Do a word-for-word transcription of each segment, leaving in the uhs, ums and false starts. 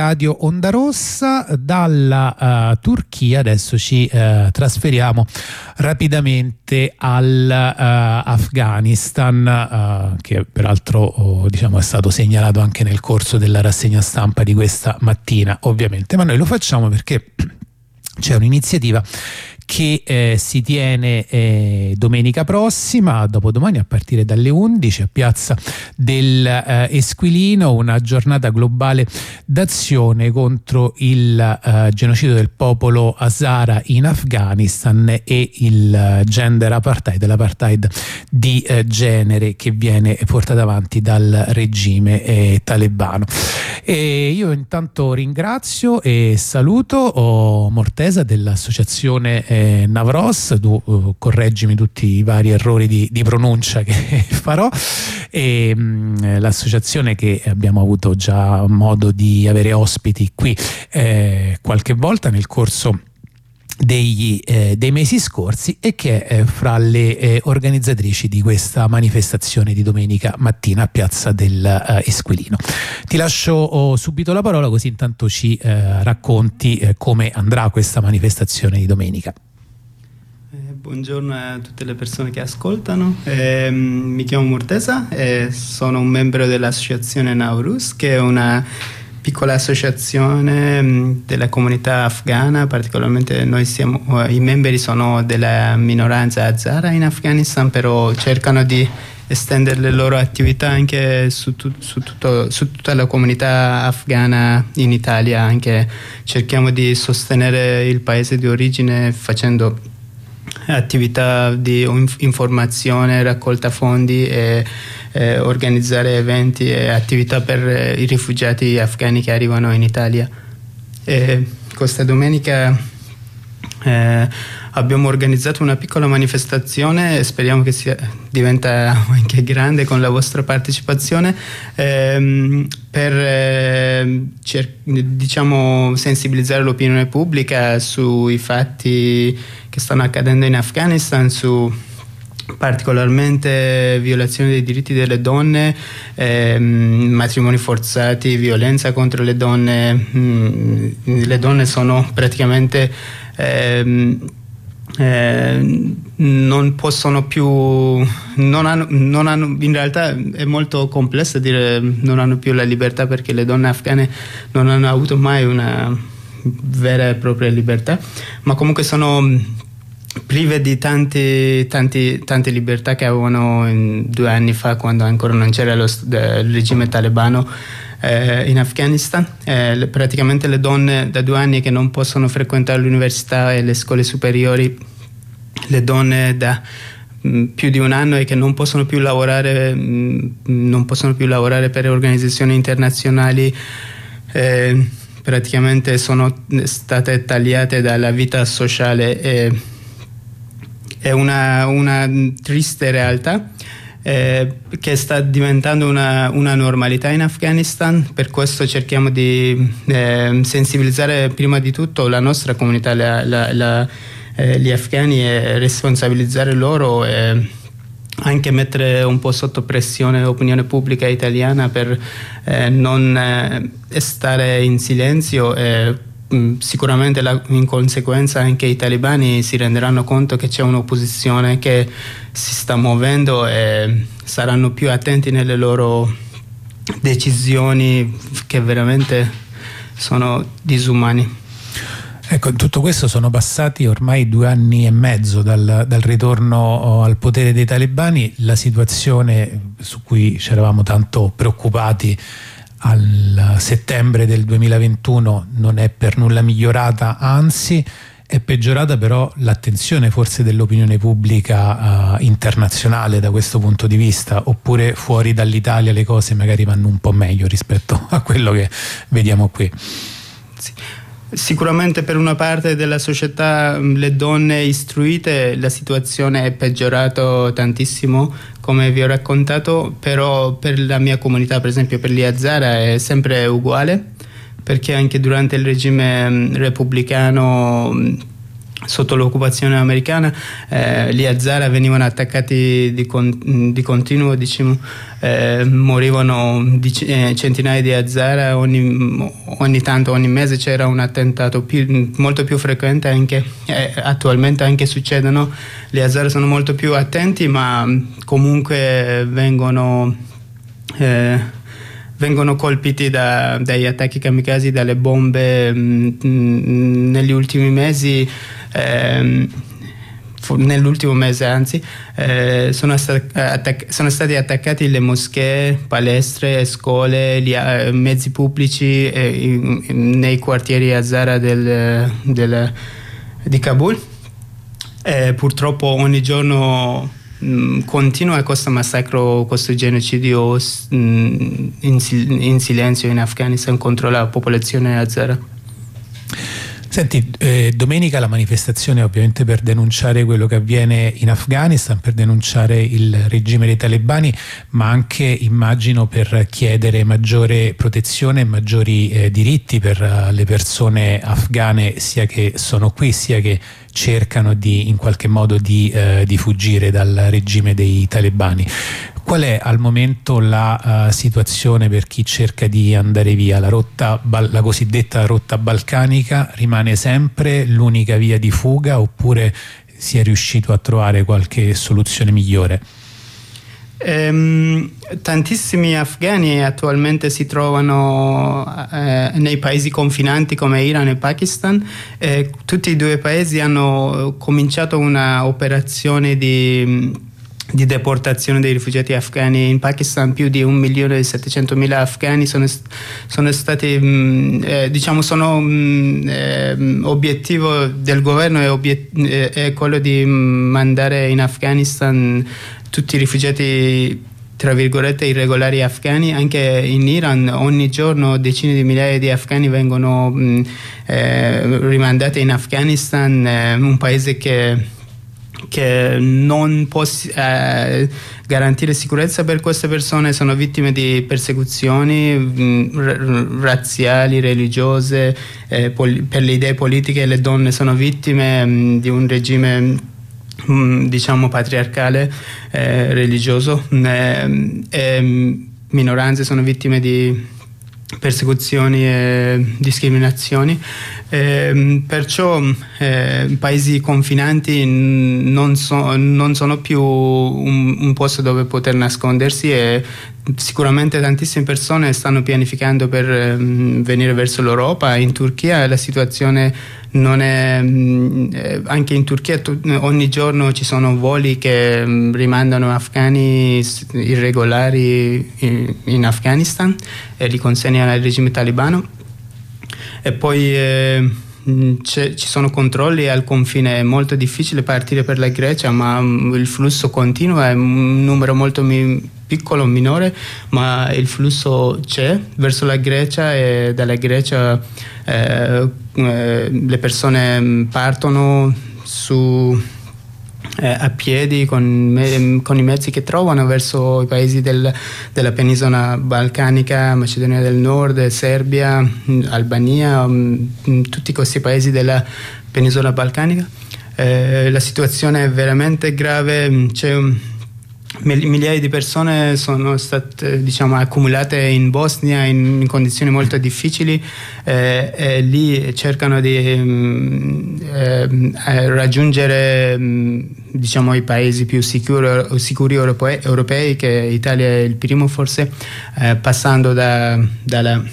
Radio Onda Rossa. Dalla uh, Turchia adesso ci uh, trasferiamo rapidamente all'Afghanistan, uh, che peraltro oh, diciamo è stato segnalato anche nel corso della rassegna stampa di questa mattina, ovviamente, ma noi lo facciamo perché c'è un'iniziativa che eh, si tiene eh, domenica prossima, dopodomani, a partire dalle undici, a Piazza del eh, Esquilino, una giornata globale d'azione contro il eh, genocidio del popolo Hazara in Afghanistan e il eh, gender apartheid, l'apartheid di eh, genere che viene portato avanti dal regime eh, talebano. E io intanto ringrazio e saluto oh, Morteza dell'associazione eh, Navros, tu uh, correggimi tutti i vari errori di, di pronuncia che farò, e mh, l'associazione che abbiamo avuto già modo di avere ospiti qui eh, qualche volta nel corso degli, eh, dei mesi scorsi, e che è eh, fra le eh, organizzatrici di questa manifestazione di domenica mattina a Piazza del eh, Esquilino. Ti lascio oh, subito la parola, così intanto ci eh, racconti eh, come andrà questa manifestazione di domenica. Buongiorno a tutte le persone che ascoltano, eh, mi chiamo Morteza e sono un membro dell'associazione Navruz, che è una piccola associazione della comunità afghana. Particolarmente noi siamo, i membri sono della minoranza Hazara in Afghanistan, però cercano di estendere le loro attività anche su, tu, su, tutto, su tutta la comunità afghana in Italia. Anche cerchiamo di sostenere il paese di origine facendo attività di informazione, raccolta fondi e eh, organizzare eventi e attività per eh, i rifugiati afghani che arrivano in Italia. E questa domenica eh, abbiamo organizzato una piccola manifestazione e speriamo che sia, diventa anche grande con la vostra partecipazione, ehm, per eh, cer- diciamo sensibilizzare l'opinione pubblica sui fatti che stanno accadendo in Afghanistan, su particolarmente violazione dei diritti delle donne, ehm, matrimoni forzati, violenza contro le donne. Mm, le donne sono praticamente ehm, eh, non possono più non hanno, non hanno in realtà è molto complesso dire non hanno più la libertà, perché le donne afghane non hanno avuto mai una vera e propria libertà, ma comunque sono prive di tanti, tanti, tante libertà che avevano in, due anni fa, quando ancora non c'era lo, il regime talebano eh, in Afghanistan. Eh, praticamente le donne da due anni che non possono frequentare l'università e le scuole superiori, le donne da mh, più di un anno e che non possono più lavorare, mh, non possono più lavorare per organizzazioni internazionali, eh, praticamente sono state tagliate dalla vita sociale. E, è una, una triste realtà eh, che sta diventando una, una normalità in Afghanistan. Per questo cerchiamo di eh, sensibilizzare prima di tutto la nostra comunità, la, la, la, eh, gli afghani, e responsabilizzare loro, e anche mettere un po' sotto pressione l'opinione pubblica italiana per eh, non eh, stare in silenzio. E sicuramente la, in conseguenza anche i talebani si renderanno conto che c'è un'opposizione che si sta muovendo e saranno più attenti nelle loro decisioni, che veramente sono disumani. Ecco, in tutto questo sono passati ormai due anni e mezzo dal, dal ritorno al potere dei talebani. La situazione su cui ci eravamo tanto preoccupati al settembre del duemilaventuno non è per nulla migliorata, anzi è peggiorata, però l'attenzione forse dell'opinione pubblica uh, internazionale da questo punto di vista, oppure fuori dall'Italia le cose magari vanno un po' meglio rispetto a quello che vediamo qui. Sì. Sicuramente per una parte della società, le donne istruite, la situazione è peggiorata tantissimo, come vi ho raccontato, però per la mia comunità, per esempio per gli Hazara, è sempre uguale, perché anche durante il regime repubblicano sotto l'occupazione americana, eh, gli Hazara venivano attaccati di, con, di continuo, diciamo, eh, morivano dic- eh, centinaia di Hazara ogni, ogni tanto, ogni mese c'era un attentato più, molto più frequente, anche eh, attualmente anche succedono. Gli Hazara sono molto più attenti, ma comunque vengono eh, vengono colpiti da, dagli attacchi kamikaze, dalle bombe. Mh, mh, negli ultimi mesi ehm, nell'ultimo mese anzi eh, sono, sta- attac- sono stati attaccati le moschee, palestre, scuole, gli, eh, mezzi pubblici eh, in, in, nei quartieri Hazara del, del, di Kabul. Eh, purtroppo ogni giorno continua questo massacro, questo genocidio in, in silenzio in Afghanistan contro la popolazione Hazara. Senti, eh, domenica la manifestazione ovviamente per denunciare quello che avviene in Afghanistan, per denunciare il regime dei talebani, ma anche immagino per chiedere maggiore protezione e maggiori eh, diritti per uh, le persone afghane, sia che sono qui sia che cercano di in qualche modo di, eh, di fuggire dal regime dei talebani. Qual è al momento la uh, situazione per chi cerca di andare via? La, rotta, la cosiddetta rotta balcanica rimane sempre l'unica via di fuga, oppure si è riuscito a trovare qualche soluzione migliore? Um, tantissimi afghani attualmente si trovano eh, nei paesi confinanti come Iran e Pakistan. Eh, tutti e due paesi hanno cominciato una operazione di di deportazione dei rifugiati afghani. In Pakistan più di un milione e settecentomila afghani sono, sono stati, mh, eh, diciamo, sono mh, eh, obiettivo del governo è, obiet- è quello di mandare in Afghanistan tutti i rifugiati tra virgolette irregolari afghani. Anche in Iran ogni giorno decine di migliaia di afghani vengono mh, eh, rimandati in Afghanistan, eh, un paese che che non può eh, garantire sicurezza per queste persone. Sono vittime di persecuzioni mh, razziali, religiose, eh, pol- per le idee politiche. Le donne sono vittime mh, di un regime mh, diciamo patriarcale, eh, religioso, eh, eh, minoranze sono vittime di persecuzioni e discriminazioni. Eh, perciò eh, paesi confinanti non, so, non sono più un, un posto dove poter nascondersi, e sicuramente tantissime persone stanno pianificando per eh, venire verso l'Europa. In Turchia la situazione non è eh, anche in Turchia tu, ogni giorno ci sono voli che mh, rimandano afghani irregolari in, in Afghanistan e li consegnano al regime talebano. E poi eh, ci sono controlli al confine. È molto difficile partire per la Grecia, ma um, il flusso continua, è un numero molto mi- piccolo, minore, ma il flusso c'è verso la Grecia, e dalla Grecia eh, eh, le persone partono su Eh, a piedi con, me, con i mezzi che trovano verso i paesi del, della penisola balcanica, Macedonia del Nord, Serbia, Albania, mh, tutti questi paesi della penisola balcanica. Eh, la situazione è veramente grave. C'è un, migliaia di persone sono state, diciamo, accumulate in Bosnia in, in condizioni molto difficili, eh, e lì cercano di eh, raggiungere, diciamo, i paesi più sicuri, sicuri europei, europei, che Italia è il primo forse, eh, passando da, dalla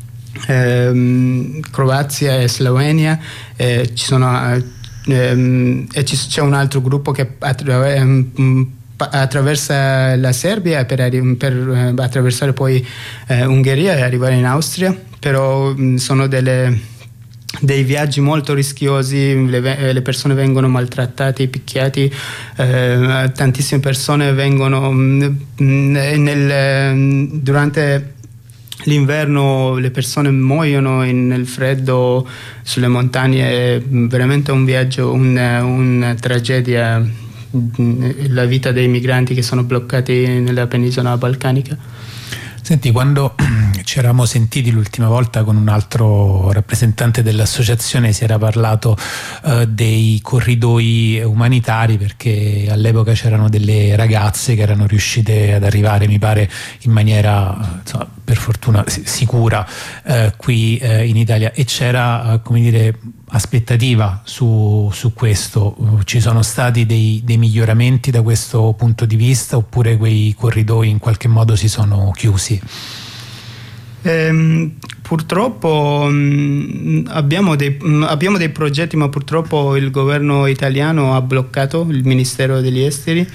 eh, Croazia e Slovenia. Eh, ci sono eh, e ci, c'è un altro gruppo che attraverso attraversa la Serbia per, per attraversare poi eh, Ungheria e arrivare in Austria. Però mh, sono delle, dei viaggi molto rischiosi, le, le persone vengono maltrattate, picchiati, eh, tantissime persone vengono mh, nel, durante l'inverno le persone muoiono in, nel freddo sulle montagne. È veramente un viaggio, una, una tragedia, la vita dei migranti che sono bloccati nella penisola balcanica. Senti, quando ci eravamo sentiti l'ultima volta con un altro rappresentante dell'associazione si era parlato eh, dei corridoi umanitari, perché all'epoca c'erano delle ragazze che erano riuscite ad arrivare, mi pare, in maniera, insomma, per fortuna sicura eh, qui eh, in Italia, e c'era, eh, come dire, aspettativa su, su questo. Ci sono stati dei, dei miglioramenti da questo punto di vista, oppure quei corridoi in qualche modo si sono chiusi? Eh, purtroppo mh, abbiamo, dei, mh, abbiamo dei progetti, ma purtroppo il governo italiano ha bloccato, il Ministero degli Esteri,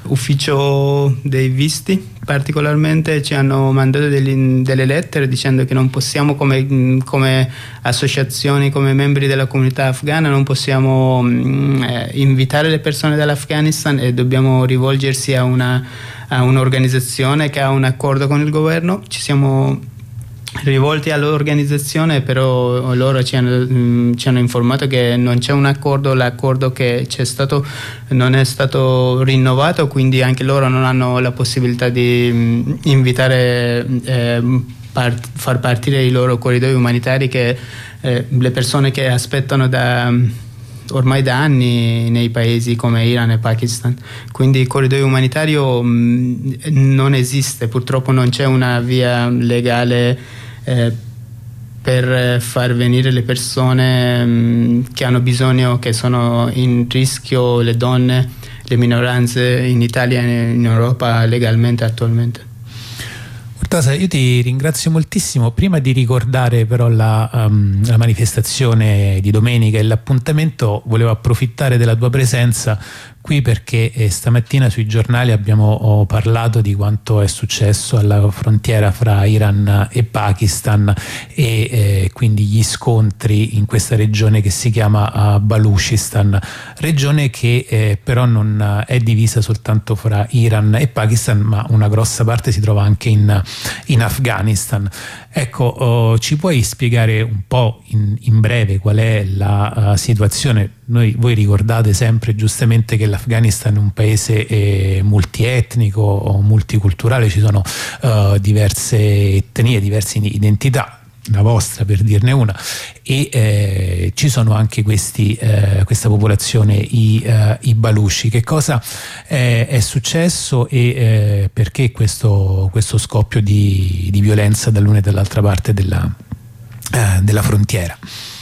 ufficio dei visti particolarmente, ci hanno mandato degli, delle lettere dicendo che non possiamo, come, come associazioni, come membri della comunità afghana, non possiamo mh, eh, invitare le persone dall'Afghanistan e dobbiamo rivolgersi a una a un'organizzazione che ha un accordo con il governo. Ci siamo rivolti all'organizzazione, però loro ci hanno, mh, ci hanno informato che non c'è un accordo, l'accordo che c'è stato non è stato rinnovato, quindi anche loro non hanno la possibilità di mh, invitare, eh, part- far partire i loro corridoi umanitari, che eh, le persone che aspettano da ormai da anni nei paesi come Iran e Pakistan. Quindi il corridoio umanitario mh, non esiste, purtroppo non c'è una via legale eh, per far venire le persone mh, che hanno bisogno, che sono in rischio, le donne, le minoranze in Italia e in Europa legalmente attualmente. Urtasa, io ti ringrazio moltissimo. Prima di ricordare però la, um, la manifestazione di domenica e l'appuntamento, volevo approfittare della tua presenza qui perché eh, stamattina sui giornali abbiamo oh, parlato di quanto è successo alla frontiera fra Iran e Pakistan e eh, quindi gli scontri in questa regione che si chiama uh, Baluchistan, regione che eh, però non uh, è divisa soltanto fra Iran e Pakistan, ma una grossa parte si trova anche in, in Afghanistan. Ecco, oh, ci puoi spiegare un po' in, in breve qual è la uh, situazione? Noi, voi ricordate sempre giustamente che l'Afghanistan è un paese eh, multietnico o multiculturale, ci sono uh, diverse etnie, diverse identità, la vostra per dirne una, e eh, ci sono anche questi, eh, questa popolazione, i, uh, i Baluchi. Che cosa eh, è successo e eh, perché questo, questo scoppio di, di violenza dall'una e dall'altra parte della, eh, della frontiera?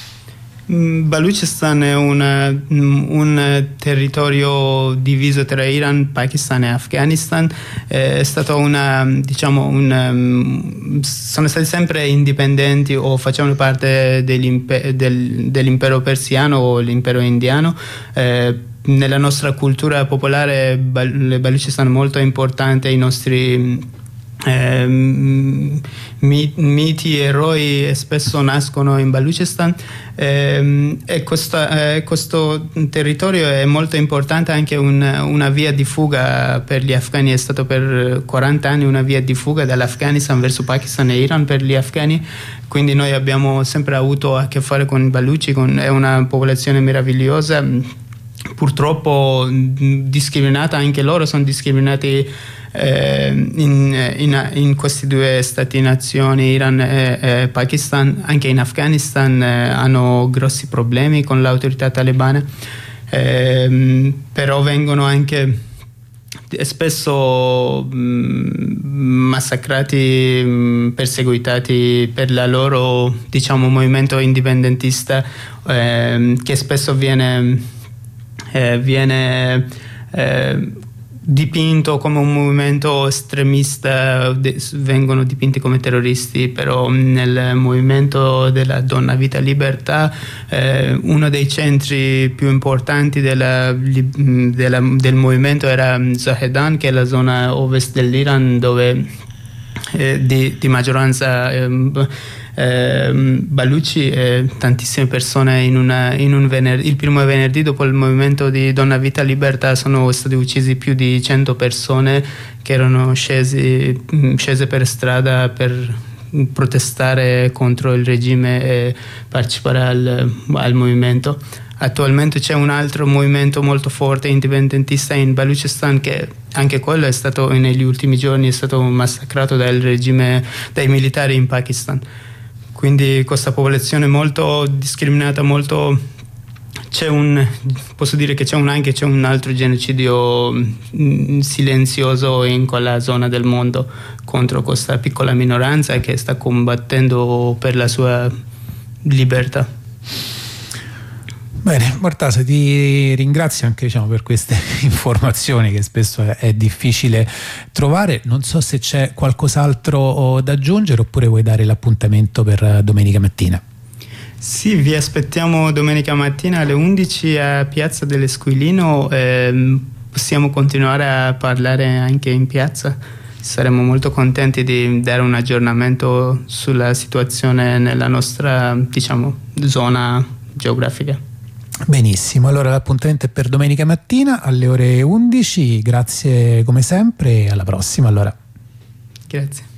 Baluchistan è una, un territorio diviso tra Iran, Pakistan e Afghanistan. È stato una, diciamo, un, sono stati sempre indipendenti o facevano parte del, dell'impero persiano o l'impero indiano. Eh, nella nostra cultura popolare le Baluchistan è molto importante, i nostri Eh, miti, eroi spesso nascono in Baluchistan eh, e questa, eh, questo territorio è molto importante, anche un, una via di fuga per gli afghani. È stato per quaranta anni una via di fuga dall'Afghanistan verso Pakistan e Iran per gli afghani, quindi noi abbiamo sempre avuto a che fare con i Baluchi, con, è una popolazione meravigliosa, purtroppo discriminata, anche loro sono discriminati Eh, in, in, in questi due stati nazioni, Iran e, e Pakistan. Anche in Afghanistan eh, hanno grossi problemi con l'autorità talebana, eh, però vengono anche spesso mh, massacrati, mh, perseguitati per la loro, diciamo, movimento indipendentista, eh, che spesso viene eh, viene eh, dipinto come un movimento estremista, vengono dipinti come terroristi, però nel movimento della Donna Vita Libertà eh, uno dei centri più importanti della, della, del movimento era Zahedan, che è la zona ovest dell'Iran dove eh, di, di maggioranza eh, Eh, Baluchi e tantissime persone in, una, in un venerdì, il primo venerdì dopo il movimento di Donna Vita Libertà sono stati uccisi più di cento persone che erano scesi, scese per strada per protestare contro il regime e partecipare al, al movimento. attualmente c'è un altro movimento molto forte indipendentista in Baluchistan, che anche quello è stato negli ultimi giorni è stato massacrato dal regime, dai militari in Pakistan. Quindi questa popolazione molto discriminata, molto c'è un posso dire che c'è un anche c'è un altro genocidio silenzioso in quella zona del mondo contro questa piccola minoranza che sta combattendo per la sua libertà. Bene, Mortasa, ti ringrazio anche, diciamo, per queste informazioni che spesso è, è difficile trovare. Non so se c'è qualcos'altro da aggiungere oppure vuoi dare l'appuntamento per domenica mattina. Sì, vi aspettiamo domenica mattina alle undici a Piazza dell'Esquilino. Eh, possiamo continuare a parlare anche in piazza. Saremo molto contenti di dare un aggiornamento sulla situazione nella nostra, diciamo, zona geografica. Benissimo, allora l'appuntamento è per domenica mattina alle ore undici. Grazie come sempre e alla prossima allora. Grazie.